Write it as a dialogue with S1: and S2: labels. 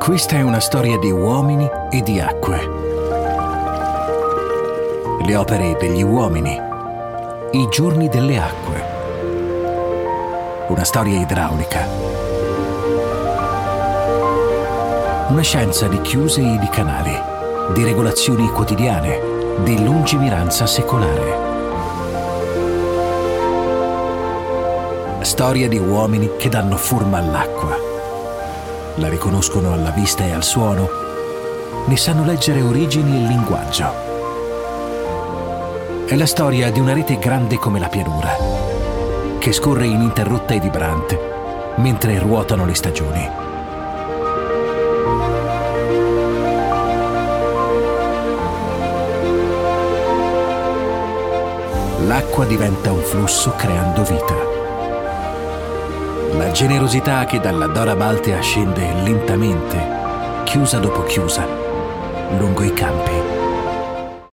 S1: Questa è una storia di uomini e di acque. Le opere degli uomini. I giorni delle acque. Una storia idraulica. Una scienza di chiuse e di canali, di regolazioni quotidiane, di lungimiranza secolare. Storia di uomini che danno forma all'acqua. La riconoscono alla vista e al suono, ne sanno leggere origini e linguaggio. È la storia di una rete grande come la pianura, che scorre ininterrotta e vibrante mentre ruotano le stagioni. L'acqua diventa un flusso creando vita. La generosità che dalla Dora Baltea scende lentamente, chiusa dopo chiusa, lungo i campi.